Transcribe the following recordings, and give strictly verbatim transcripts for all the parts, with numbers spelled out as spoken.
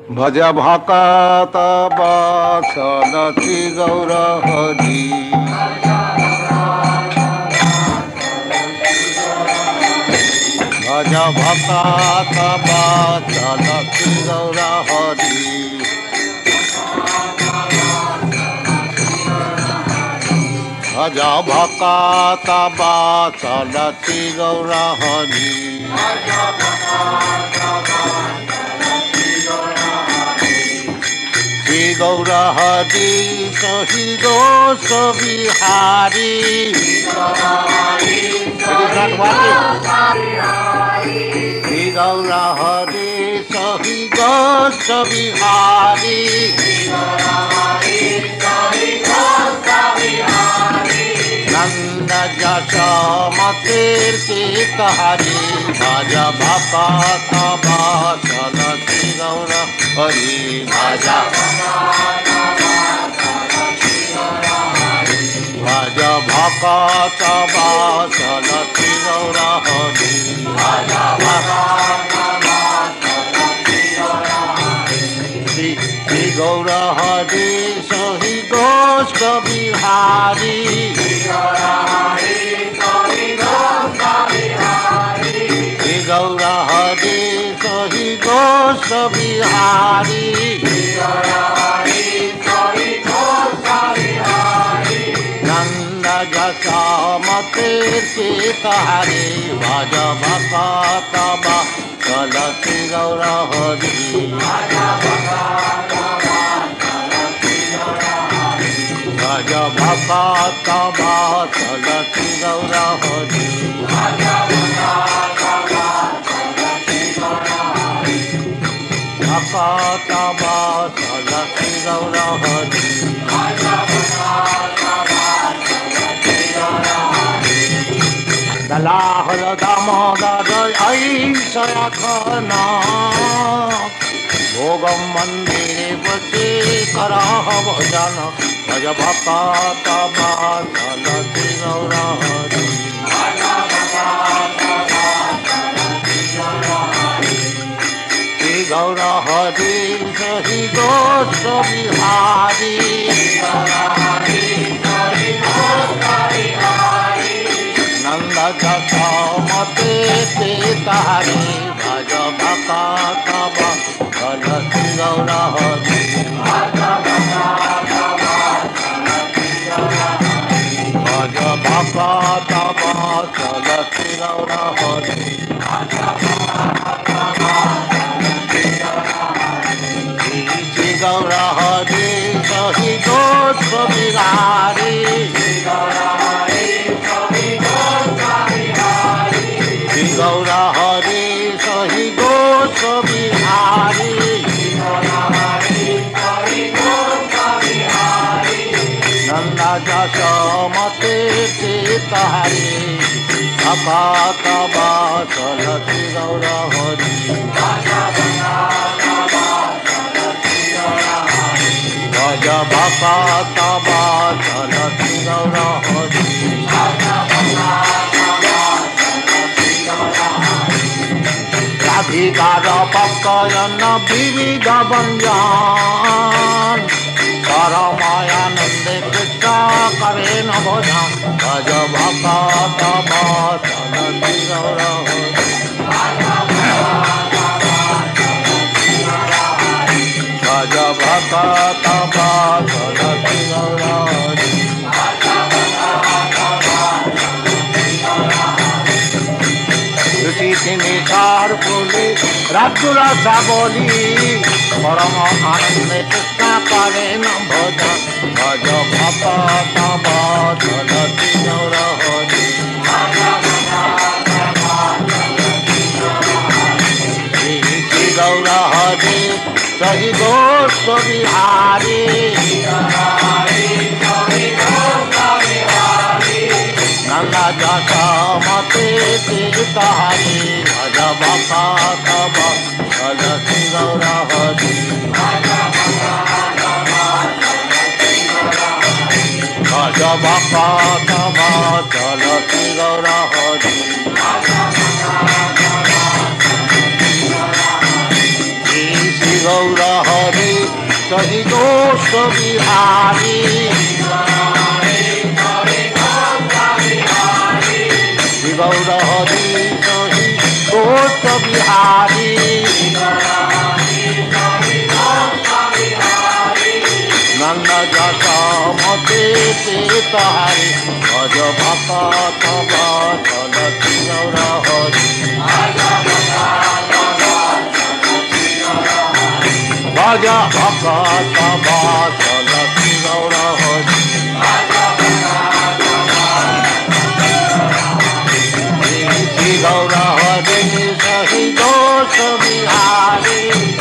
भज भक्त वत्सल श्री गौर हरि भज भक्त वत्सल श्री गौर हरि भज भक्त वत्सल श्री गौर हरि श्री गौर हरि सहि दोष बिहारी श्री गौर हरि सहि दोष बिहारी नंद जशोमतीर्थित हरि भज भक्त वत्सल श्री गौर हरि भज भज भक्त वत्सल श्री गौर हरि भज श्री गौर हरि सहि गोष्ठ बिहारी श्री गौर हरि सहि गोष्ठ बिहारी नंद जशोमतीर्थित हरि भज भक्त वत्सल श्री गौर हरि भज भक्त वत्सल श्री गौर हरि भक्त वत्सल श्री गौर हरि दलाहल दामोदर ऐशखना भोगम मंदिरे बसे करह भजन भज भक्त वत्सल श्री गौर हरि श्री गौर हरि सहि दोष बिहारी नंद जशोमतीर्थित हरि भज भक्त वत्सल श्री गौर हरि भज भक्त वत्सल श्री गौर हरि श्री गौर हरि सहि दोष बिहारी श्री गौर हरि सहि दोष बिहारी नंद जशोमतीर्थित हरि भक्त वत्सल श्री गौर हरि भज भक्त वत्सल श्री गौर हरि राधिकार पक्कयन विविध व्यंजन परमानंदे कृष्ण करे न भजन भज भक्त वत्सल श्री गौर हरि भज भक्त वत्सल श्री गौर हरि निचार फूले रघुरसा बोली परम आनंदे कृष्ण करे न भजन भज भक्त वत्सल श्री गौर हरि श्री गौर हरि सहि दोष बिहारी नंद जशोमतीर्थित हरि भज भक्त वत्सल श्री गौर हरि भज भक्त वत्सल श्री गौर हरि श्री गौर गौर हरि सहि दोष बिहारी गौर हरि सहि दोष बिहारी नंद जसमते पेतहारी भज भक्त वत्सल गौर हरि भज भक्त वत्सल गौर हरि श्री गौर हरि सहि दोष बिहारी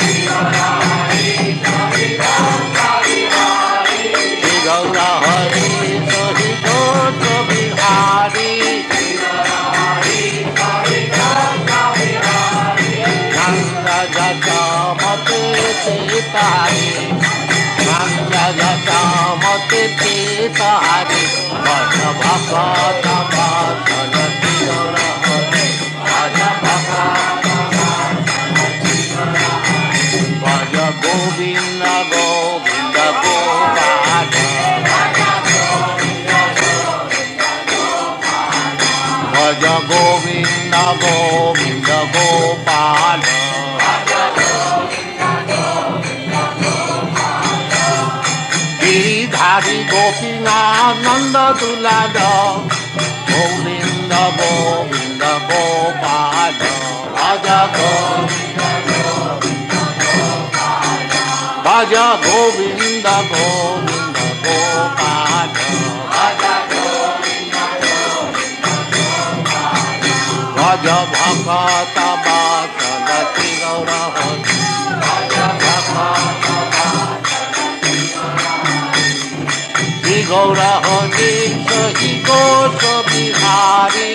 श्री गौर हरि सहि दोष बिहारी नंद जसमते पेतहारी नंद जसमते पेतहारी भज भक्त वत्सल गौर हरि भज गोविंद गोविंद गोपाल भज गोविंद गोविंद गोपाल गिरिधारी गोपीनाथ नंद दुलाल गोविंद गोविंद गोपाल भज भज गोविंद गोविंद गोपाल भज भक्त वत्सल गौर हरि श्री गौर हरि सहि दोष बिहारी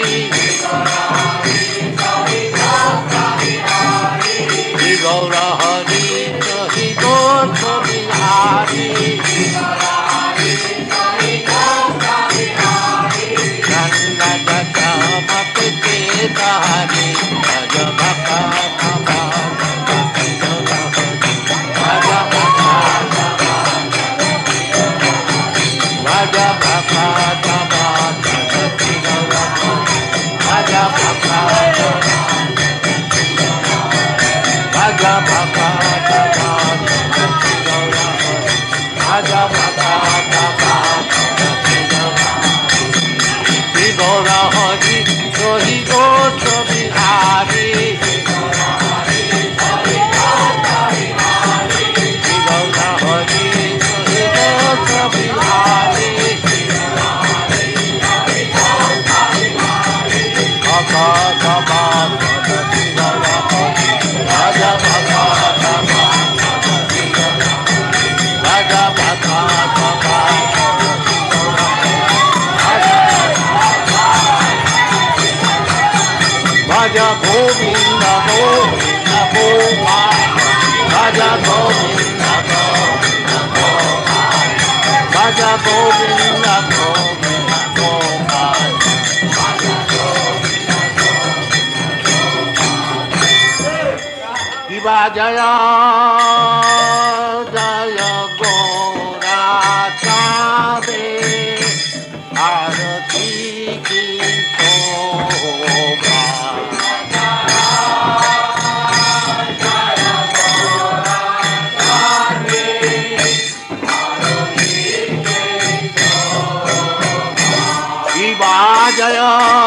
श्री गौर हरि सहि दोष बिहारी नंद जसमते पेतहारी भज भक्त भज भक्त भज भक्त भज भक्त भज श्री गौर हरि सहि दोष बिहारी श्री गौर हरि सहि दोष बिहारी भक्त वत्सल भज भक्त भज भक्त भज गोविंद गोविंद गोपाल भज गोविंद गोविंद गोपाल भज गोविंद गोविंद गोपाल शिवा जय जय गौरा चाँदे आरती की शोभा शिवा जय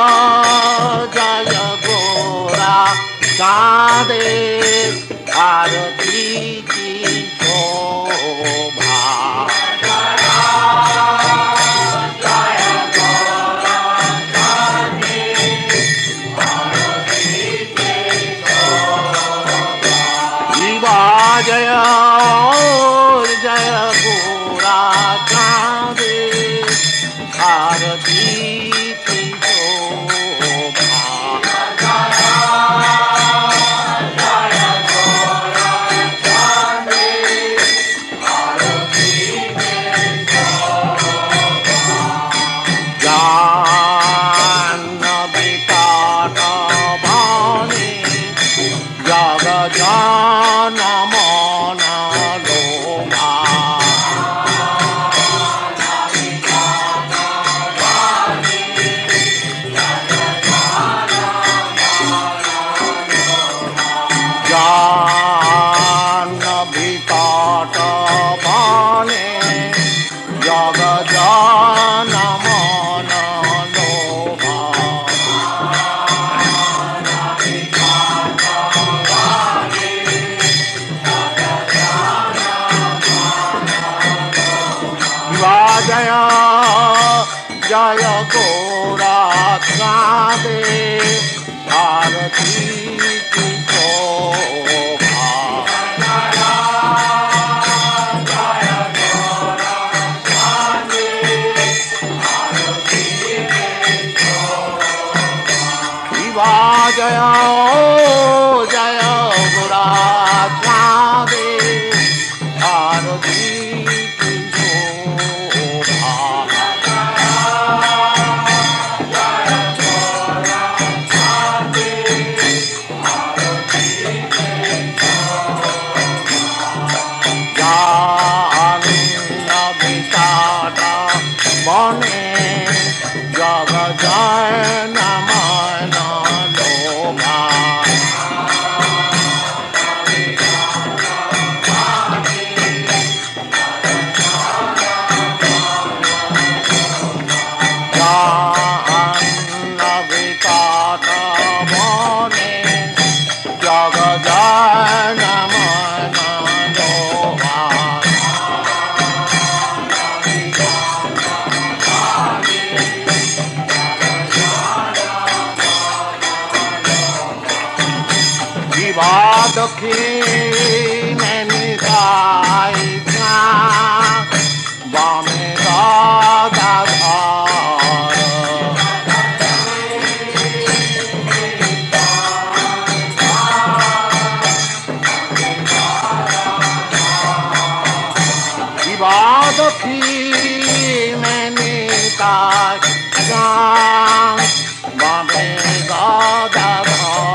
जय गौरा चाँदे आरती की शोभा शिवा जय जय गौरा चाँदे आरती की शोभा जान मन जय जय गोरक्षादे भारती की शोभा शिवा जय जय गोरक्षादे भारती की शोभा बने जग जय नमन लोभा जान विकाट बने जग जय नमन लोभा दक्षिण निताय वामे गदाधर शिवा दक्षिण निताय वामे गदाधर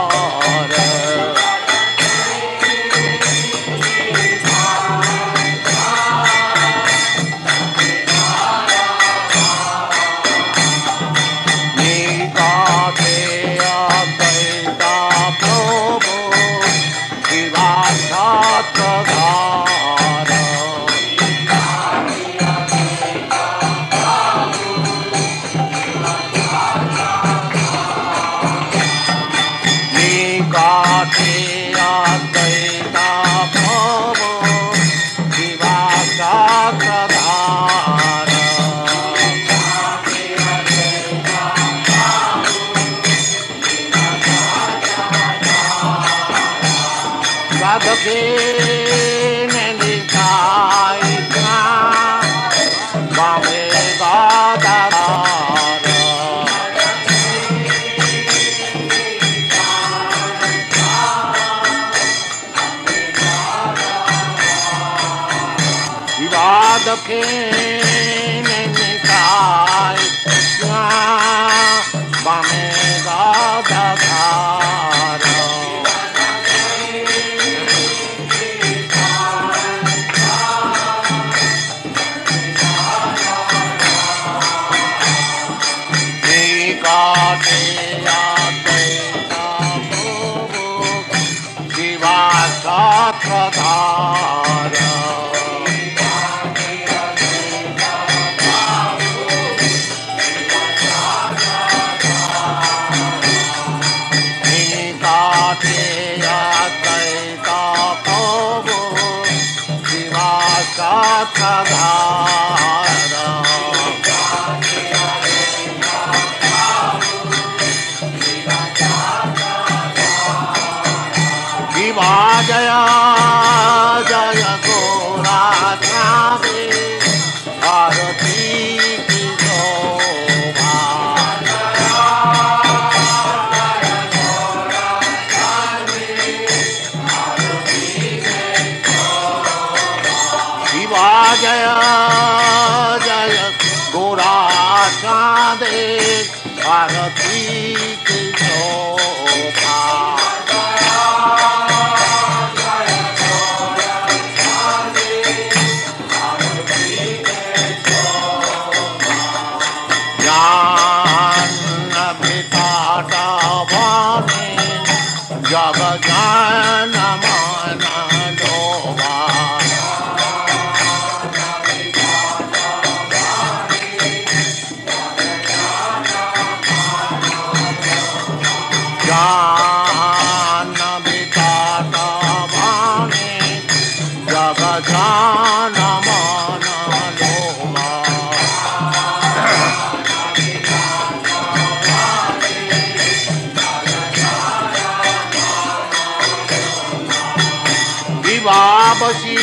दक्षिण निताय वामे गदाधर निकटे शिवा छत्रधार शिवा जय जय गोरक्षादे भारती की शोभा शिवा जय जय गोरक्षादे भारती की शोभा जग जन मन लोभा जान विकाट वाणे जग जन मन लोभा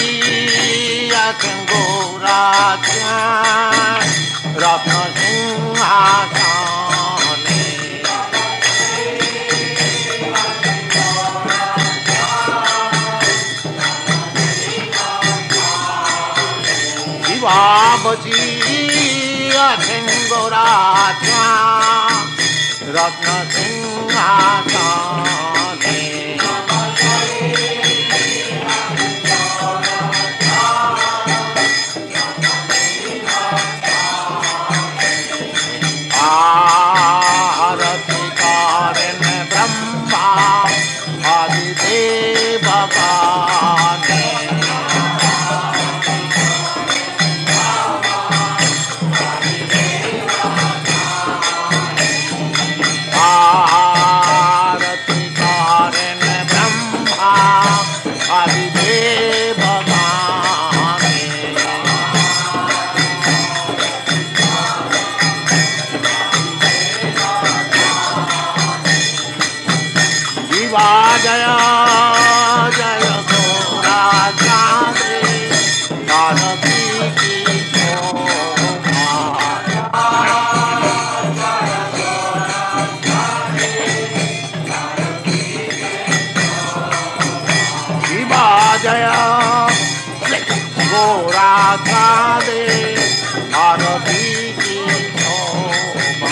अखंगोराख्या रत्न सिंहासने शिवाबची अखंगोराख्या रत्न सिंहासने आरती कारण ब्रह्मा आदिदेव गाने आरती कारण ब्रह्मा आदिदेव गाने शिवा जय जय गोरा चाँदे भारती की शोभा शिवा जय गोरा चाँदे भारती की शोभा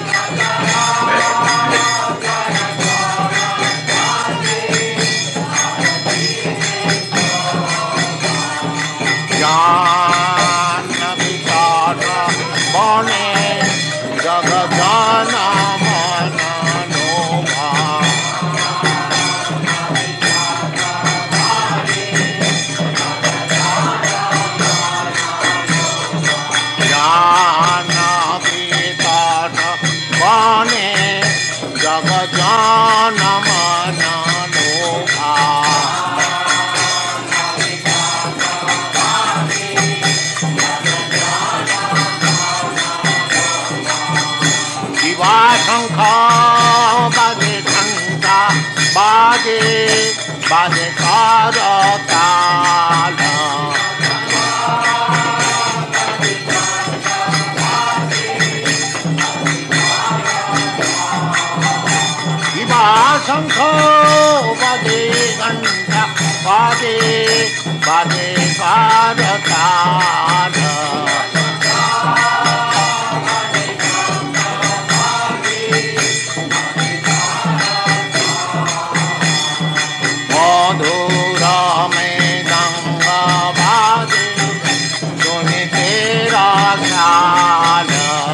ज्ञान विचार बने जग जन मन लोभा ज्ञान विचार बने जग जन मन लोभा शिवा शंख बाजे घंटा बाजे बाजे करताल शिवा शंख बाजे घंटा बाजे बाजे करताल मधुरा में गंगा बाजे सुनि तेरा ख्याल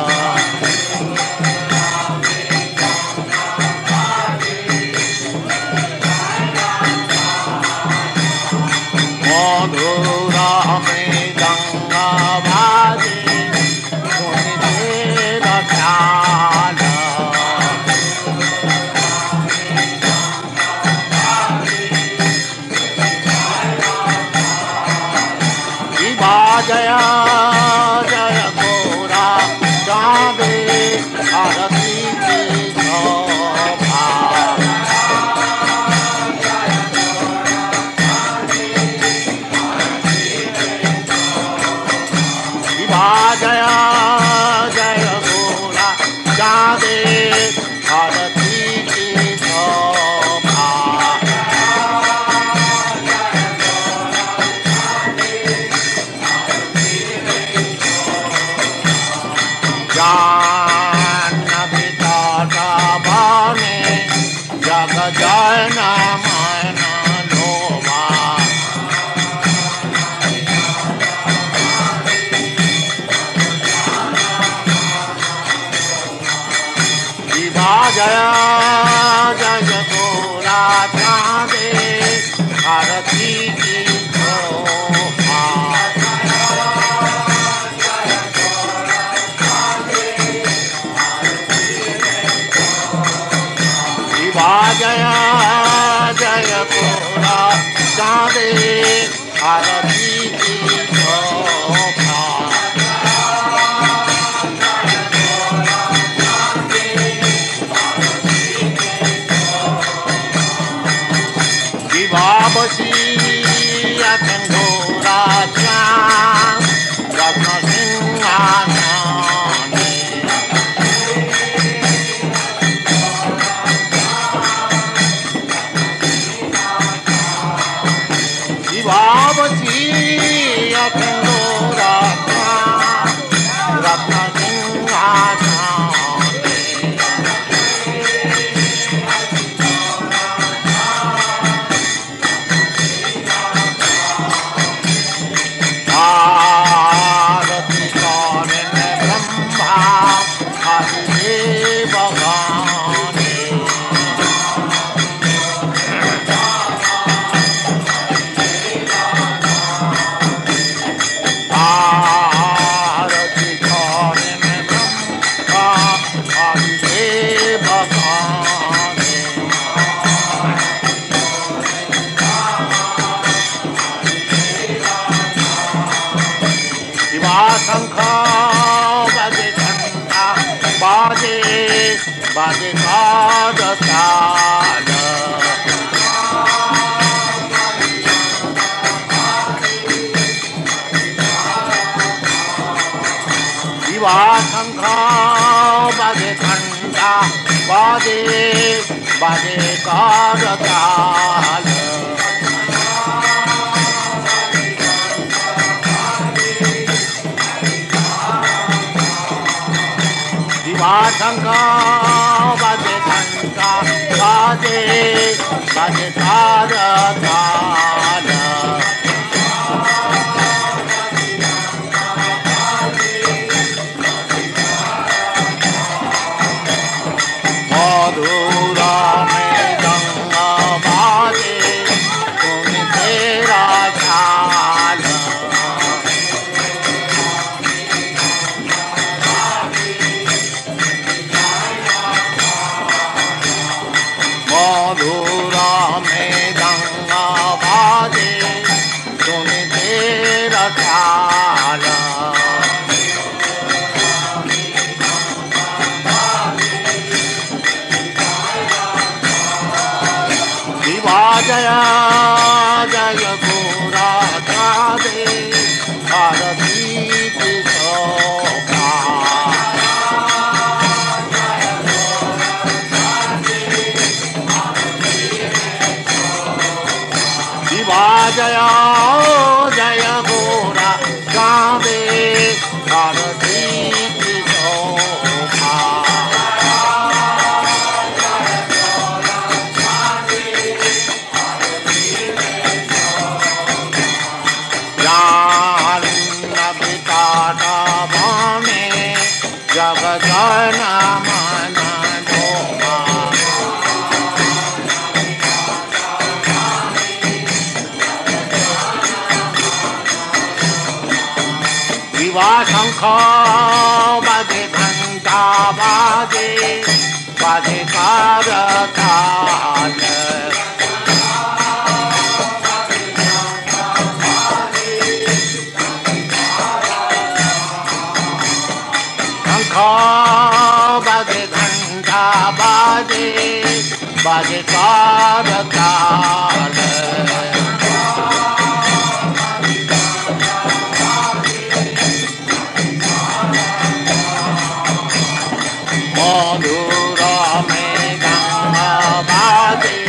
मधुरा में गंगा बाजे सुनि तेरा ख्याल जय जय गोरा चाँदे आरती की शोभा शिवा जय जय गोरा चाँदे आरती की शोभा ज्ञान विचार बने जग जन मन लोभा शिवा जय जय गोरा चाँदे आरती की शोभा शिवा जय जय गोरा चाँदे आरती की शोभा शंख बाजे घंटा बाजे बाजे कारताल विवाह शंख बाजे घंटा बाजे बाजे कारताल विवाह शंख बाजे घंटा बाजे बाजे कारताल मधुरा में गंगा बाजे तुम तेरा चाल मधुरा में गंगा बाजे तुम तेरा चाल जय जय गोरा राधे भारती की शोभा विवाह जय जय गोरा गावे भारती की शोभा जग जन मन धोमा विवाह शंख बाजे घंटा बाजे बाजे कारताल बाजे घंटा बाजे बाजे कारताल मधुरा में गंगा बाजे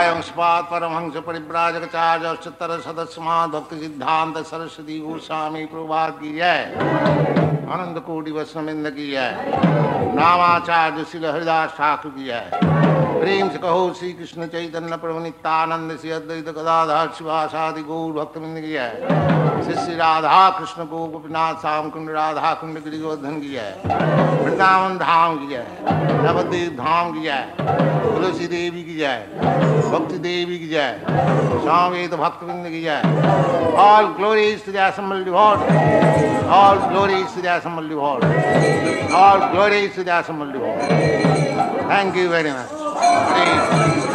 अंशपात परमहंस परिव्राजकाचार्य उच्चतर सदस्य भक्ति सिद्धांत सरस्वती गोस्वामी प्रभुपाद की जय। आनंद कोटि वैष्णववृंद की जय। नामाचार्य श्री हरिदास ठाकुर की जय। प्रेम से कहो श्री कृष्ण चैतन्य प्रभु नित्यानंद श्री अद्वैत गदाधर शिवासादि गौर भक्तवृंद की जय। श्री श्री राधा कृष्ण को गोपीनाथ श्याम कुंड राधा कुंड गिरिवर्धन की जय। वृंदावन धाम की जय। नवद्वीप धाम की जय। तुलसी देवी की जय। भक्ति देवी की जय। स्वामी भक्तवृंद की जय। All glories to the assembled Lord. All glories to the assembled Lord. All glories to the assembled Lord. Thank you very much. Please.